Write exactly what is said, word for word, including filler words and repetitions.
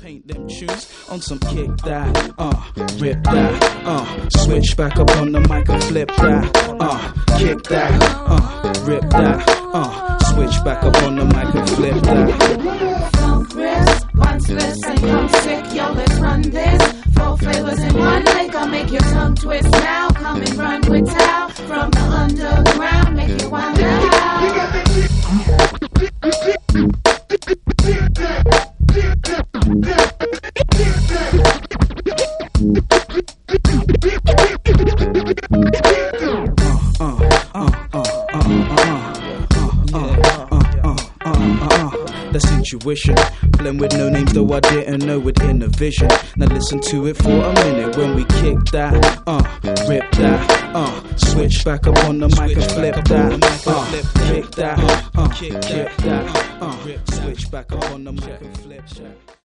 paint them tunes on some kick that, uh, rip that, uh, switch back up on the mic and flip that, uh, kick that, uh, rip that, uh, switch back up on the mic and flip that. Funk wrist, one twist and come sick, yo, let's run this. Four flavors in one lick, I'll make your tongue twist now. Come and run with Tao from the underground, make you wild out. That's intuition, blend with no names though I didn't know it in the vision. Now listen to it for a minute when we kick that, uh, rip that, uh, switch back up on the mic and flip that, uh, kick that, uh, kick that, uh, switch back up on the mic and flip that.